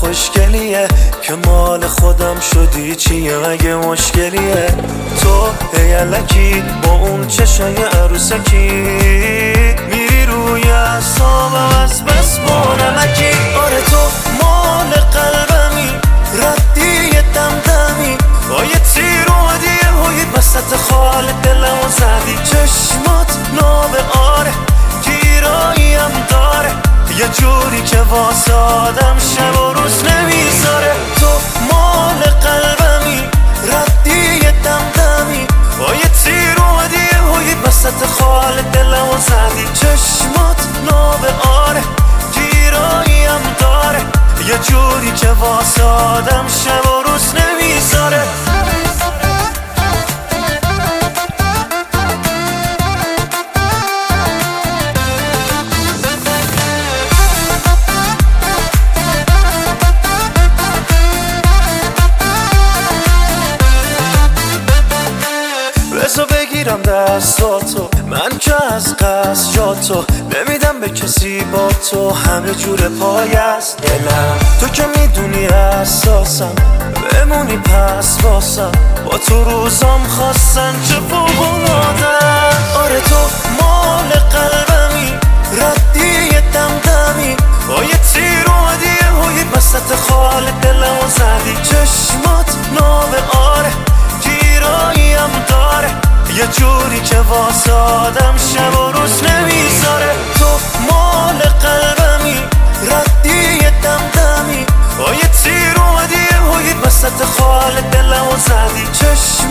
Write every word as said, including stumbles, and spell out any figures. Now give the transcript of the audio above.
خوشگلیه که مال خودم شدی چیه مگه مشکلیه؟ تو هیلکی با اون چشای عروسکی میری روی اعصابم از بس بانمکی. آره تو مال قلبمی ردی دمدمی با یه تیر اومدی یه وسط خال دلمو زدی. چشمات ناب آره گیراییم داره یه جوری که واسه آدم شب و روز نمیذاره. تو مال قلبمی ردی دمدمی با یه تیر اومدی یه وسط خال دلمو زدی. چشمات ناب آره گیراییم داره یه جوری که واسه آدم شب و روز نمیذاره. بذار بگیرم دستاتو من که از قصد جاتو نمیدم به کسی با تو همه جور پای است دلم. تو که میدونی اساسم بمونی پس واسم با تو روزام خواستن چه فوق‌العاده‌ام. آره تو مال قلبمی ردی دمدمی با یه تیر اومدی یه وسط خال دلمو زدی. چشمات ناب آره گیراییم داره یه جوری که واسه آدم شب و روز نمیذاره. تو مال قلبمی ردی دمدمی با یه تیر اومدی یه وسط خال دلمو زدی. چشم